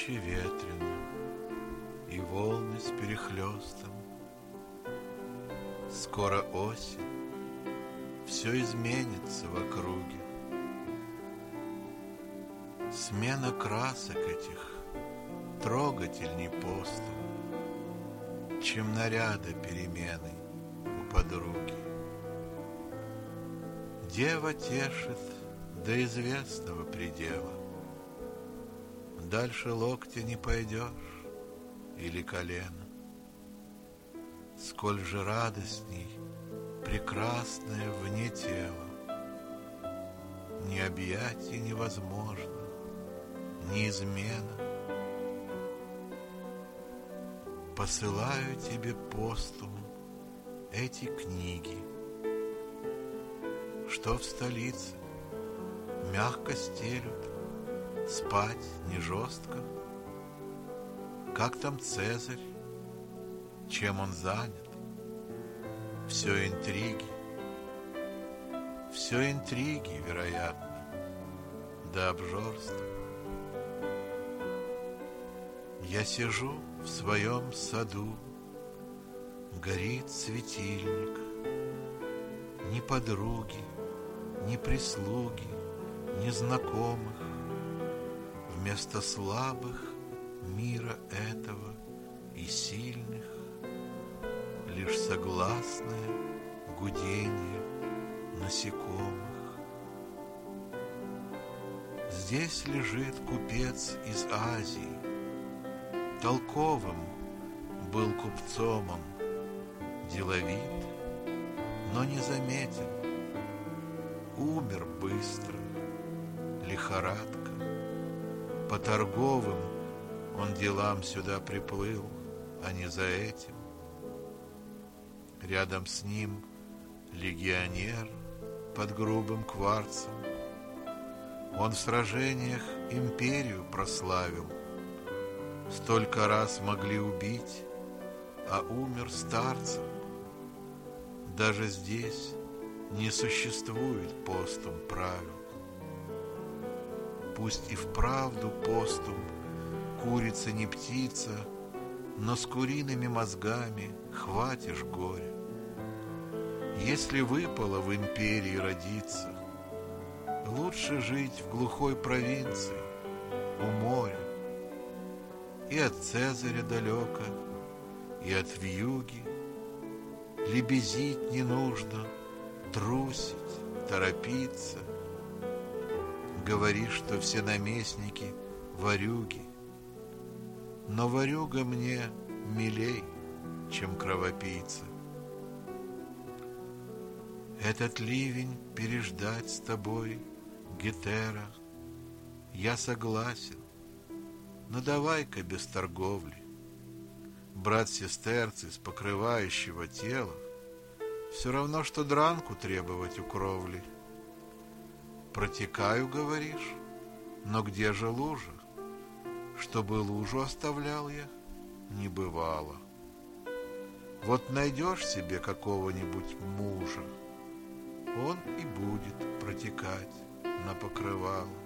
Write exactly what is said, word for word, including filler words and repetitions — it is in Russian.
ночи ветрено, и волны с перехлестом. Скоро осень, все изменится в округе. Смена красок этих трогательней посту, чем наряда перемены у подруги. Дева тешит до известного предела. Дальше локтя не пойдешь или колена. Сколь же радостней прекрасное вне тела. Ни объятие невозможно, ни измена. Посылаю тебе постум эти книги, что в столице мягко стелют, спать не жестко. Как там Цезарь, чем он занят? Все интриги, все интриги, вероятно, до обжорства. Я сижу в своем саду, горит светильник. Ни подруги, ни прислуги, ни знакомых. Вместо слабых мира этого и сильных лишь согласное гудение насекомых. Здесь лежит купец из Азии. Толковым был купцом он, деловит, но не заметен. Умер быстро, лихорадка. По торговым он делам сюда приплыл, а не за этим. Рядом с ним легионер под грубым кварцем. Он в сражениях империю прославил. Столько раз могли убить, а умер старцем. Даже здесь не существует постум правил. Пусть и вправду постум курица не птица, но с куриными мозгами хватишь горя. Если выпало в империи родиться, лучше жить в глухой провинции, у моря. И от Цезаря далеко, и от вьюги. Лебезить не нужно, трусить, торопиться. Говоришь, что все наместники ворюги, но ворюга мне милей, чем кровопийца. Этот ливень переждать с тобой, Гетера, я согласен, но давай-ка без торговли. Брат сестерцы с покрывающего тела все равно, что дранку требовать у кровли. Протекаю, говоришь, но где же лужа? Чтобы лужу оставлял я, не бывало. Вот найдешь себе какого-нибудь мужа, он и будет протекать на покрывало.